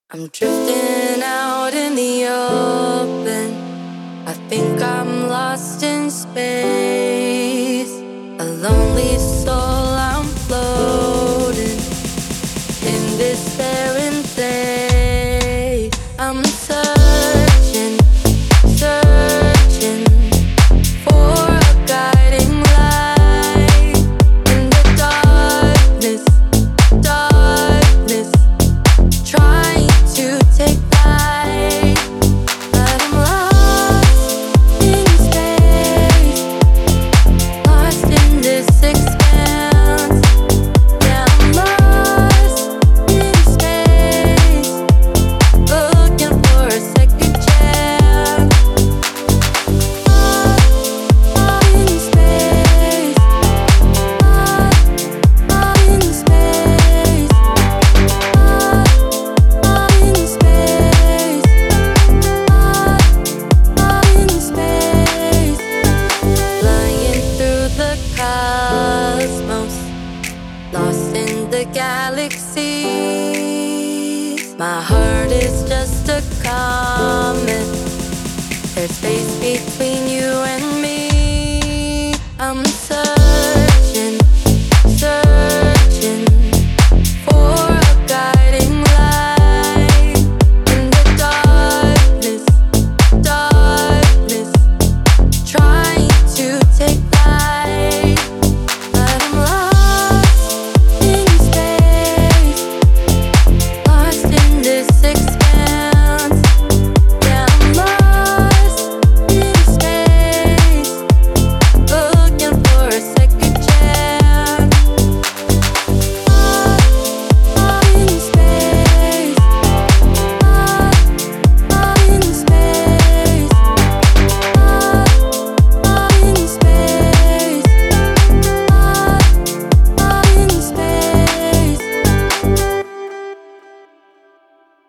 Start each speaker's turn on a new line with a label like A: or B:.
A: I'm drifting out in the open. I think I'm lost in space. A lonely soul, I'm floating in this barren place. I'm searching, searching for a guiding light in the darkness, darkness. Trying to take flight, but I'm lost in space, lost in this expanse. Yeah, I'm lost in space, looking for a second chance. Lost in space, lost in space. Cosmos, lost in the galaxies. My heart is just a comet. There's space between